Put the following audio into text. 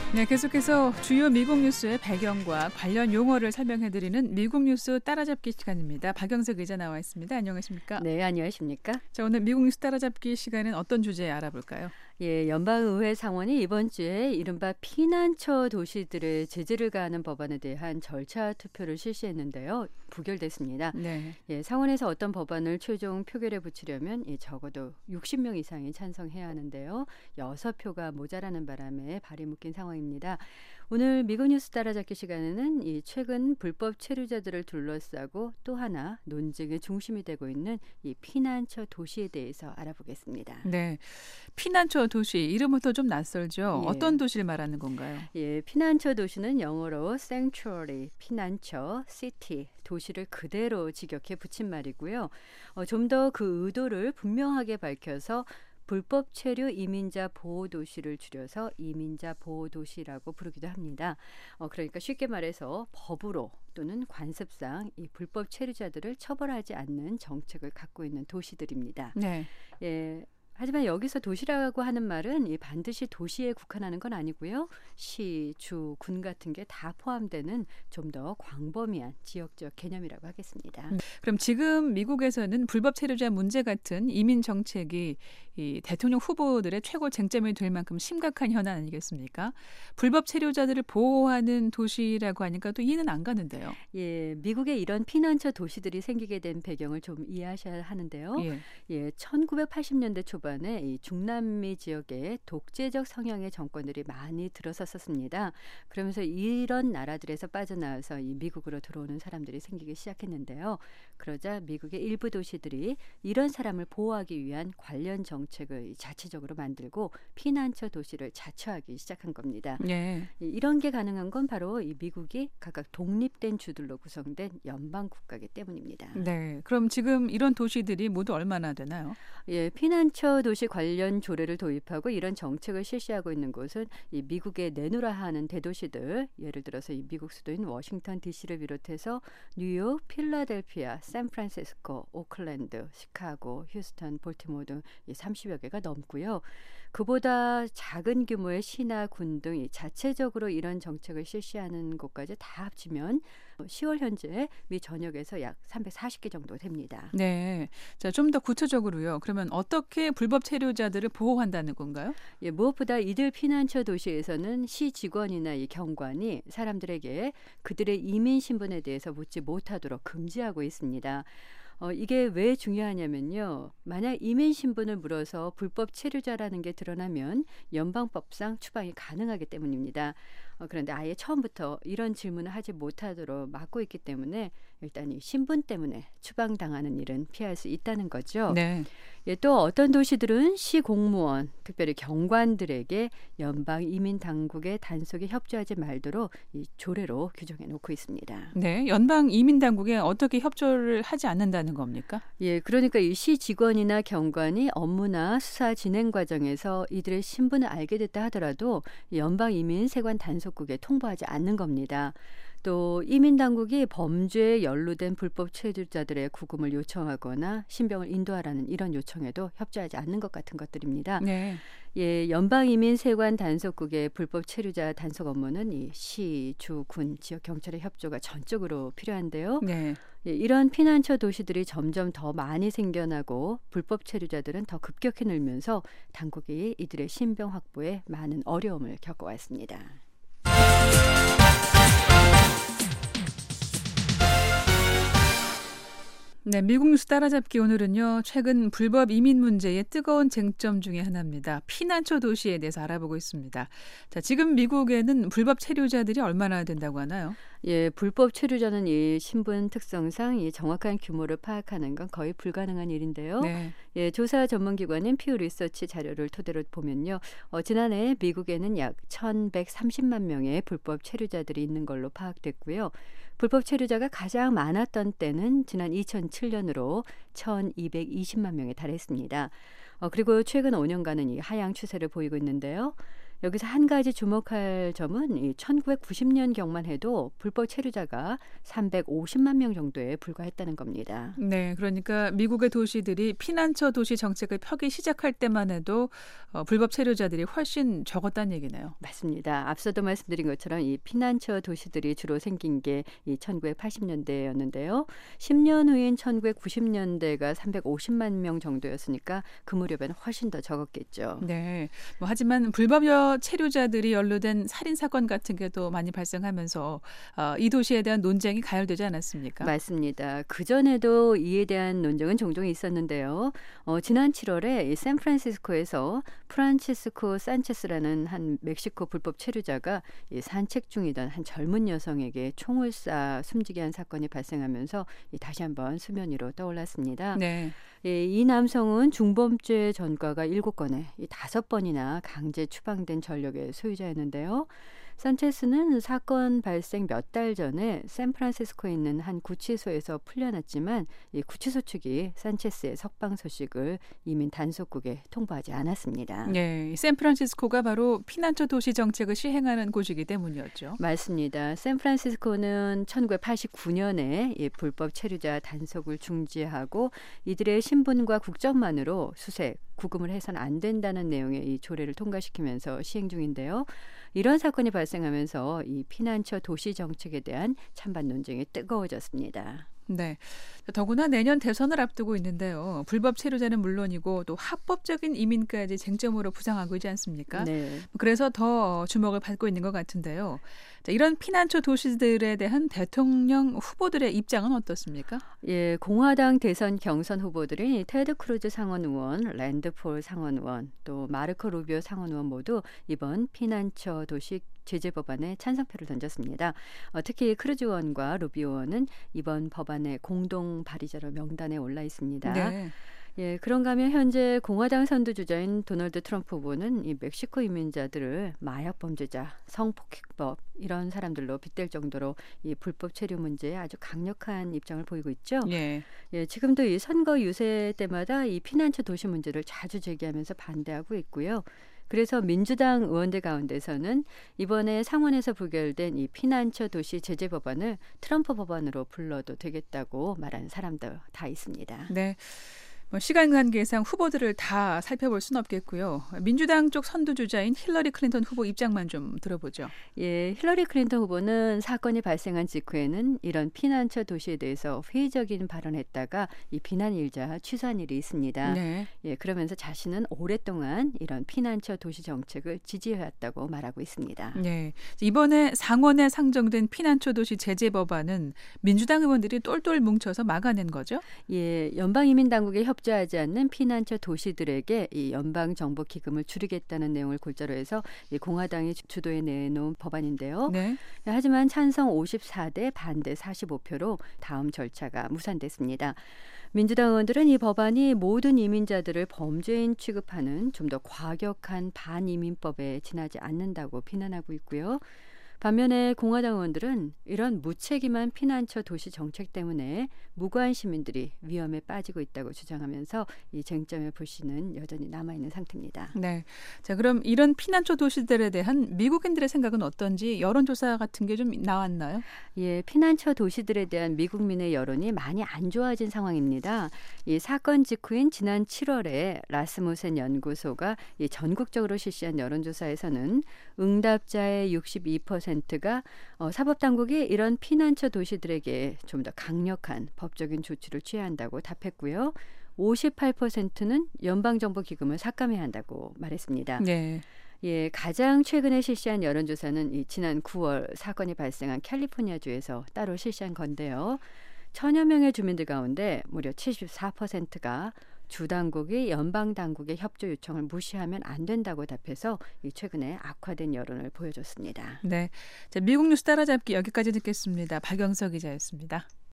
네, 계속해서 주요 미국 뉴스의 배경과 관련 용어를 설명해드리는 미국 뉴스 따라잡기 시간입니다. 박영석 기자 나와 있습니다. 안녕하십니까? 네, 안녕하십니까? 자, 오늘 미국 뉴스 따라잡기 시간은 어떤 주제 알아볼까요? 예, 연방의회 상원이 이번 주에 이른바 피난처 도시들의 제재를 가하는 법안에 대한 절차 투표를 실시했는데요. 부결됐습니다. 네. 예, 상원에서 어떤 법안을 최종 표결에 붙이려면 적어도 60명 이상이 찬성해야 하는데요. 6표가 모자라는 바람에 발이 묶인 상황입니다. 오늘 미국 뉴스 따라잡기 시간에는 이 최근 불법 체류자들을 둘러싸고 또 하나 논쟁의 중심이 되고 있는 이 피난처 도시에 대해서 알아보겠습니다. 네, 피난처 도시 이름부터 좀 낯설죠. 예. 어떤 도시를 말하는 건가요? 예, 피난처 도시는 영어로 sanctuary, 피난처, city, 도시를 그대로 직역해 붙인 말이고요. 좀 더 그 의도를 분명하게 밝혀서 불법 체류 이민자 보호 도시를 줄여서 이민자 보호 도시라고 부르기도 합니다. 그러니까 쉽게 말해서 법으로 또는 관습상 이 불법 체류자들을 처벌하지 않는 정책을 갖고 있는 도시들입니다. 네. 예. 하지만 여기서 도시라고 하는 말은 반드시 도시에 국한하는 건 아니고요. 시, 주, 군 같은 게 다 포함되는 좀 더 광범위한 지역적 개념이라고 하겠습니다. 그럼 지금 미국에서는 불법 체류자 문제 같은 이민 정책이 이 대통령 후보들의 최고 쟁점이 될 만큼 심각한 현안 아니겠습니까? 불법 체류자들을 보호하는 도시라고 하니까 또 이해는 안 가는데요. 예, 미국에 이런 피난처 도시들이 생기게 된 배경을 좀 이해하셔야 하는데요. 예, 1980년대 초반에 이 중남미 지역에 독재적 성향의 정권들이 많이 들어섰었습니다. 그러면서 이런 나라들에서 빠져나와서 이 미국으로 들어오는 사람들이 생기기 시작했는데요. 그러자 미국의 일부 도시들이 이런 사람을 보호하기 위한 관련 정책을 자체적으로 만들고 피난처 도시를 자처하기 시작한 겁니다. 네. 이런 게 가능한 건 바로 이 미국이 각각 독립된 주들로 구성된 연방 국가이기 때문입니다. 네. 그럼 지금 이런 도시들이 모두 얼마나 되나요? 예, 피난처 도시 관련 조례를 도입하고 이런 정책을 실시하고 있는 곳은 이 미국의 내노라 하는 대도시들, 예를 들어서 이 미국 수도인 워싱턴 DC를 비롯해서 뉴욕, 필라델피아, 샌프란시스코, 오클랜드, 시카고, 휴스턴, 볼티모어 등 30여 개가 넘고요. 그보다 작은 규모의 시나 군 등 자체적으로 이런 정책을 실시하는 곳까지 다 합치면 10월 현재 미 전역에서 약 340개 정도 됩니다. 네. 자, 좀 더 구체적으로요. 그러면 어떻게 불법 체류자들을 보호한다는 건가요? 예, 무엇보다 이들 피난처 도시에서는 시 직원이나 이 경관이 사람들에게 그들의 이민 신분에 대해서 묻지 못하도록 금지하고 있습니다. 이게 왜 중요하냐면요. 만약 이민 신분을 물어서 불법 체류자라는 게 드러나면 연방법상 추방이 가능하기 때문입니다. 그런데 아예 처음부터 이런 질문을 하지 못하도록 막고 있기 때문에 일단 이 신분 때문에 추방당하는 일은 피할 수 있다는 거죠. 네. 예, 또 어떤 도시들은 시 공무원, 특별히 경관들에게 연방 이민 당국의 단속에 협조하지 말도록 이 조례로 규정해 놓고 있습니다. 네. 연방 이민 당국에 어떻게 협조를 하지 않는다는 겁니까? 예, 그러니까 이 시 직원이나 경관이 업무나 수사 진행 과정에서 이들의 신분을 알게 됐다 하더라도 연방 이민 세관 단속국에 통보하지 않는 겁니다. 또 이민 당국이 범죄에 연루된 불법 체류자들의 구금을 요청하거나 신병을 인도하라는 이런 요청에도 협조하지 않는 것 같은 것들입니다. 네. 예, 연방이민세관 단속국의 불법 체류자 단속 업무는 이 시, 주, 군, 지역 경찰의 협조가 전적으로 필요한데요. 네. 예, 이런 피난처 도시들이 점점 더 많이 생겨나고 불법 체류자들은 더 급격히 늘면서 당국이 이들의 신병 확보에 많은 어려움을 겪어왔습니다. 네, 미국 뉴스 따라잡기 오늘은요. 최근 불법 이민 문제의 뜨거운 쟁점 중에 하나입니다. 피난처 도시에 대해서 알아보고 있습니다. 자, 지금 미국에는 불법 체류자들이 얼마나 된다고 하나요? 예, 불법 체류자는 이 신분 특성상 이 정확한 규모를 파악하는 건 거의 불가능한 일인데요. 네. 예, 조사 전문기관인 퓨 리서치 자료를 토대로 보면요. 지난해 미국에는 약 1,130만 명의 불법 체류자들이 있는 걸로 파악됐고요. 불법 체류자가 가장 많았던 때는 지난 2007년으로 1,220만 명에 달했습니다. 그리고 최근 5년간은 이 하향 추세를 보이고 있는데요. 여기서 한 가지 주목할 점은 이 1990년경만 해도 불법 체류자가 350만 명 정도에 불과했다는 겁니다. 네, 그러니까 미국의 도시들이 피난처 도시 정책을 펴기 시작할 때만 해도 불법 체류자들이 훨씬 적었다는 얘기네요. 맞습니다. 앞서도 말씀드린 것처럼 이 피난처 도시들이 주로 생긴 게 이 1980년대였는데요. 10년 후인 1990년대가 350만 명 정도였으니까 그 무렵에는 훨씬 더 적었겠죠. 네, 하지만 불법 체류자들이 연루된 살인 사건 같은 게 또 많이 발생하면서 이 도시에 대한 논쟁이 가열되지 않았습니까? 맞습니다. 그전에도 이에 대한 논쟁은 종종 있었는데요. 지난 7월에 이 샌프란시스코에서 프란치스코 산체스라는 한 멕시코 불법 체류자가 이 산책 중이던 한 젊은 여성에게 총을 쏴 숨지게 한 사건이 발생하면서 다시 한번 수면 위로 떠올랐습니다. 네. 이 남성은 중범죄 전과가 7건에 5번이나 강제 추방된 전력의 소유자였는데요. 산체스는 사건 발생 몇 달 전에 샌프란시스코에 있는 한 구치소에서 풀려났지만 이 구치소 측이 산체스의 석방 소식을 이민 단속국에 통보하지 않았습니다. 네, 샌프란시스코가 바로 피난처 도시 정책을 시행하는 곳이기 때문이었죠. 맞습니다. 샌프란시스코는 1989년에 이 불법 체류자 단속을 중지하고 이들의 신분과 국적만으로 수색, 구금을 해서는 안 된다는 내용의 이 조례를 통과시키면서 시행 중인데요. 이런 사건이 발생하면서 이 피난처 도시 정책에 대한 찬반 논쟁이 뜨거워졌습니다. 네. 더구나 내년 대선을 앞두고 있는데요. 불법 체류자는 물론이고 또 합법적인 이민까지 쟁점으로 부상하고 있지 않습니까? 네. 그래서 더 주목을 받고 있는 것 같은데요. 자, 이런 피난처 도시들에 대한 대통령 후보들의 입장은 어떻습니까? 예, 공화당 대선 경선 후보들이 테드 크루즈 상원 의원, 랜드 폴 상원 의원, 또 마르코 루비오 상원 의원 모두 이번 피난처 도시 제재 법안에 찬성표를 던졌습니다. 특히 크루즈 의원과 루비오 의원은 이번 법안의 공동 발의자로 명단에 올라 있습니다. 네. 예, 그런가 하면 현재 공화당 선두주자인 도널드 트럼프 후보는 이 멕시코 이민자들을 마약 범죄자, 성폭행법 이런 사람들로 빗댈 정도로 이 불법 체류 문제에 아주 강력한 입장을 보이고 있죠. 예. 예, 지금도 이 선거 유세 때마다 이 피난처 도시 문제를 자주 제기하면서 반대하고 있고요. 그래서 민주당 의원들 가운데서는 이번에 상원에서 부결된 이 피난처 도시 제재 법안을 트럼프 법안으로 불러도 되겠다고 말하는 사람도 다 있습니다. 네. 시간 관계상 후보들을 다 살펴볼 수는 없겠고요. 민주당 쪽 선두주자인 힐러리 클린턴 후보 입장만 좀 들어보죠. 예, 힐러리 클린턴 후보는 사건이 발생한 직후에는 이런 피난처 도시에 대해서 회의적인 발언했다가 이 비난 일자 취소한 일이 있습니다. 네. 예, 그러면서 자신은 오랫동안 이런 피난처 도시 정책을 지지해왔다고 말하고 있습니다. 네. 이번에 상원에 상정된 피난처 도시 제재 법안은 민주당 의원들이 똘똘 뭉쳐서 막아낸 거죠? 예, 연방이민당국에 협조하지 않는 피난처 도시들에게 이 연방정복기금을 줄이겠다는 내용을 골자로 해서 이 공화당이 주도해 내놓은 법안인데요. 네. 하지만 찬성 54대 반대 45표로 다음 절차가 무산됐습니다. 민주당 의원들은 이 법안이 모든 이민자들을 범죄인 취급하는 좀 더 과격한 반이민법에 지나지 않는다고 비난하고 있고요. 반면에 공화당 의원들은 이런 무책임한 피난처 도시 정책 때문에 무고한 시민들이 위험에 빠지고 있다고 주장하면서 이 쟁점의 불씨는 여전히 남아있는 상태입니다. 네. 자, 그럼 이런 피난처 도시들에 대한 미국인들의 생각은 어떤지 여론조사 같은 게 좀 나왔나요? 예, 피난처 도시들에 대한 미국민의 여론이 많이 안 좋아진 상황입니다. 이 사건 직후인 지난 7월에 라스무센 연구소가 이 전국적으로 실시한 여론조사에서는 응답자의 62%가 사법당국이 이런 피난처 도시들에게 좀 더 강력한 법적인 조치를 취해야 한다고 답했고요. 58%는 연방정보기금을 삭감해야 한다고 말했습니다. 네. 예, 가장 최근에 실시한 여론조사는 이 지난 9월 사건이 발생한 캘리포니아주에서 따로 실시한 건데요. 1,000여 명의 주민들 가운데 무려 74%가 주당국이 연방당국의 협조 요청을 무시하면 안 된다고 답해서 최근에 악화된 여론을 보여줬습니다. 네. 자, 미국 뉴스 따라잡기 여기까지 듣겠습니다. 박영석 기자였습니다.